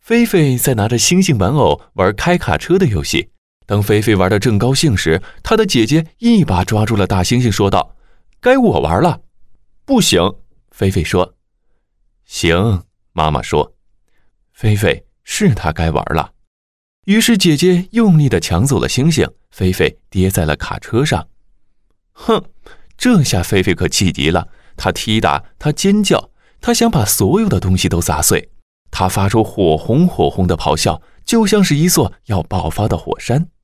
菲菲在拿着星星玩偶玩开卡车的游戏。当菲菲玩得正高兴时，她的姐姐一把抓住了大猩猩，说道：“该我玩了。”“不行。”菲菲说。“行。”妈妈说。菲菲是她该玩了。于是姐姐用力地抢走了星星，菲菲跌在了卡车上。哼，这下菲菲可气极了，她踢打，她尖叫，她想把所有的东西都砸碎。她发出火红火红的咆哮，就像是一座要爆发的火山。